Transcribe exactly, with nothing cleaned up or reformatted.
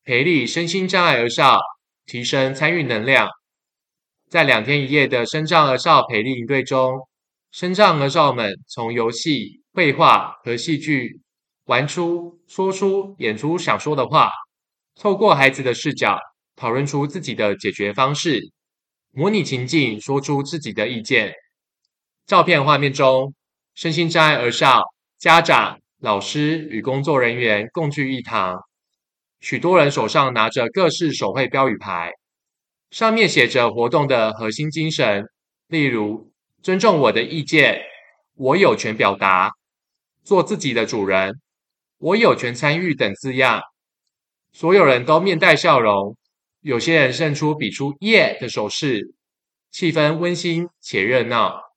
培力身心障碍儿少，提升参与能量。在两天一夜的身障儿少培力营队中，身障儿少们从游戏、绘画和戏剧玩出、说出、演出想说的话，透过孩子的视角，讨论出自己的解决方式，模拟情境，说出自己的意见。照片画面中，身心障碍儿少、家长、老师与工作人员共聚一堂，许多人手上拿着各式手绘标语牌，上面写着活动的核心精神，例如尊重我的意见，我有权表达，做自己的主人，我有权参与等字样。所有人都面带笑容，有些人甚出比出耶的手势，气氛温馨且热闹。